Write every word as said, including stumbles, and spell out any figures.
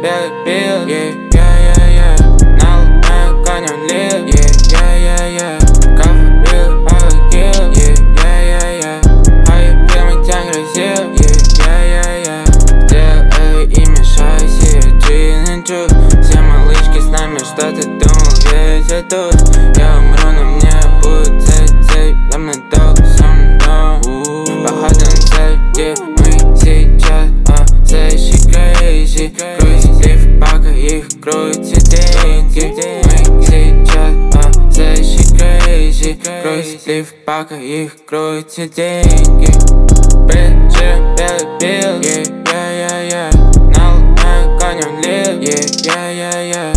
белый пил, yeah, yeah, yeah, yeah. Налутаю конем лил, yeah, yeah, yeah, yeah. Кафе пил, алкил, yeah, yeah, yeah, yeah. А я пил, мы тянь грозил, yeah, yeah, yeah, yeah. Сделай и мешай себе джин и джус. Все малышки с нами, что ты думал, ведь я тут. Я умру, но мне будет цей-цей. За мной долг, со мной походу на цель, где мы сейчас, а следующий crazy. Грузит в пака, их крутят деньги. Мы сейчас, а следующий crazy. Грузит в пака, их крутят деньги. Прижим белый пил, yeah, yeah, yeah, yeah. Налутаю конем лил, yeah, yeah, yeah, yeah.